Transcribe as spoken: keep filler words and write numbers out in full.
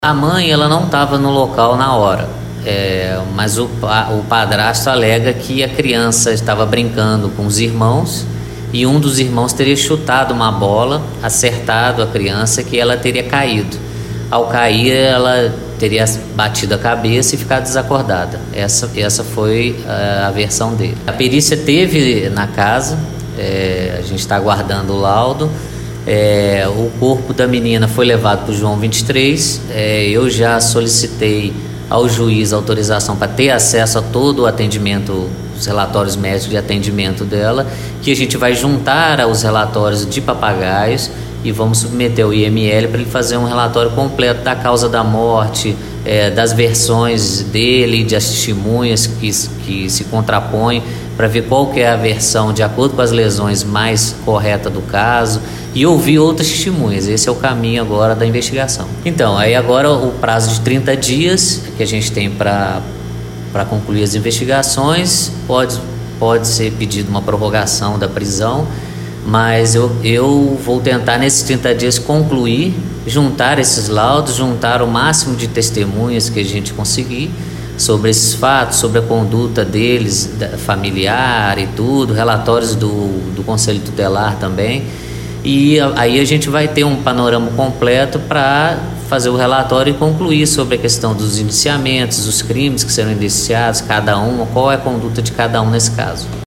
A mãe, ela não estava no local na hora, é, mas o, o padrasto alega que a criança estava brincando com os irmãos e um dos irmãos teria chutado uma bola, acertado a criança, que ela teria caído. Ao cair, ela teria batido a cabeça e ficado desacordada. Essa, essa foi a, a versão dele. A perícia teve na casa, é, a gente está aguardando o laudo. É, o corpo da menina foi levado para o João vinte e três. É, eu já solicitei ao juiz autorização para ter acesso a todo o atendimento, os relatórios médicos de atendimento dela, que a gente vai juntar aos relatórios de papagaios e vamos submeter ao I M L para ele fazer um relatório completo da causa da morte, é, das versões dele, das testemunhas que, que se contrapõem, para ver qual que é a versão de acordo com as lesões mais correta do caso e ouvir outras testemunhas. Esse é o caminho agora da investigação. Então, aí agora o prazo de trinta dias que a gente tem para para concluir as investigações, pode, pode ser pedido uma prorrogação da prisão, mas eu, eu vou tentar nesses trinta dias concluir, juntar esses laudos, juntar o máximo de testemunhas que a gente conseguir sobre esses fatos, sobre a conduta deles, familiar e tudo, relatórios do, do Conselho Tutelar também, e aí a gente vai ter um panorama completo para fazer o relatório e concluir sobre a questão dos indiciamentos, os crimes que serão indiciados, cada um, qual é a conduta de cada um nesse caso.